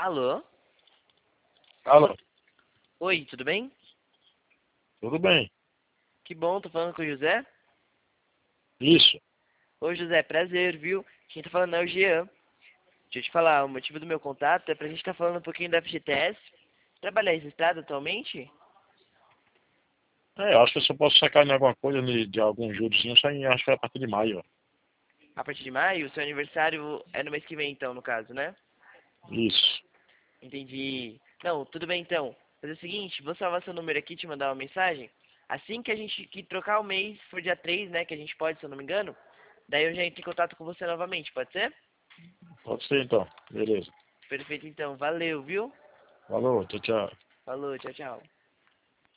Alô? Alô, Oi, tudo bem? tudo bem? Que bom, tô falando com o José. Isso. Oi, José, prazer, viu? Quem tá falando é o Jean. Deixa eu te falar, o motivo do meu contato é pra gente tá falando um pouquinho da FGTS. Trabalha registrado atualmente? Eu acho que eu só posso sacar em alguma coisa de algum juros, sim, só acho que é a partir de maio, ó. A partir de maio, o seu aniversário é no mês que vem, então, no caso, né? Isso. Entendi. Não, tudo bem então. Fazer o seguinte, vou salvar seu número aqui e te mandar uma mensagem. Assim que a gente que trocar o mês, for dia 3, né, que a gente pode, se eu não me engano, daí eu já entro em contato com você novamente, pode ser? Pode ser então. Beleza. Perfeito então, valeu, viu? Falou, tchau, tchau. Falou, tchau, tchau.